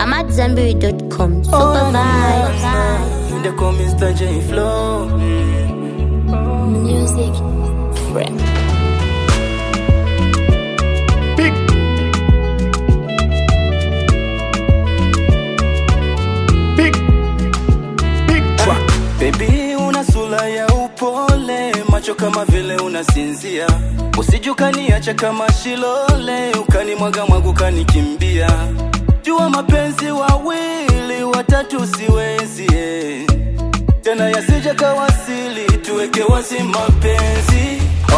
AmadZanbury.com. Super vibes. They call Mr. J Flow. Music friend. Big track. Baby, una sura ya upole, macho kama vile unasinzia. Usijukaniacha kama Shilole, ukanimwaga mwagu kanikimbia. Jua mapenzi wawili, watatu siwezi tena yasije kawasili, tuweke wazi mapenzi.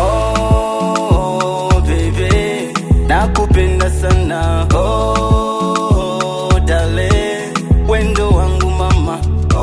Oh baby, nakupenda sana. Oh darling, wendo wangu mama.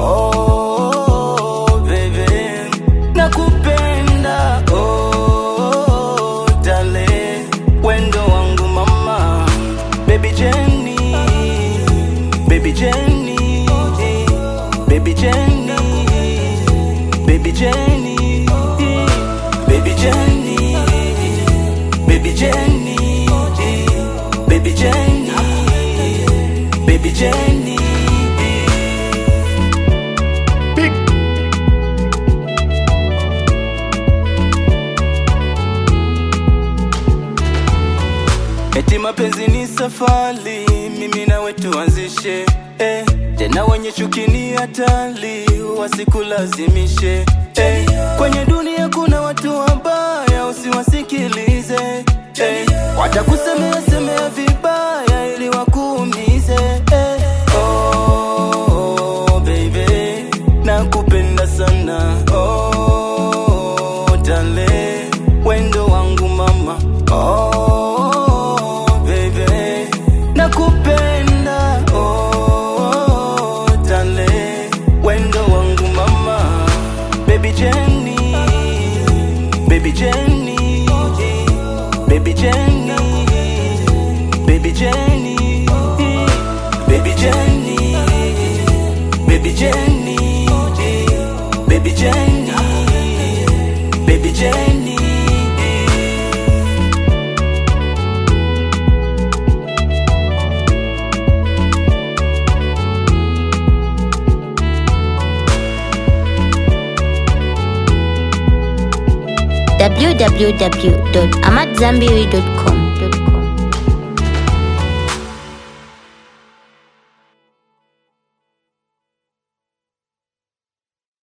Oh baby, nakupenda. Oh darling, wendo wangu mama. Baby Jenny, baby Jenny, baby Jenny, baby Jenny, baby Jenny, baby Jenny, baby Jenny, baby Jenny. Eti mapenzi ni safari, mimi nawe tuanzishe tena wenye chuki ni hatari, wasikulazimishe kwenye dunia kuna watu wabaya, usiwasikilize watakusemea semea vibaya ili wakuumize. Oh baby, nakupenda sana. Oh darling, wendo wangu mama. Oh baby, nakupenda. Oh darling, wendo wangu mama. Baby Jenny, baby Jenny, baby Jenny, baby Jenny, baby Jenny, baby Jenny, baby Jenny, baby Jenny. www.amadzanbury.com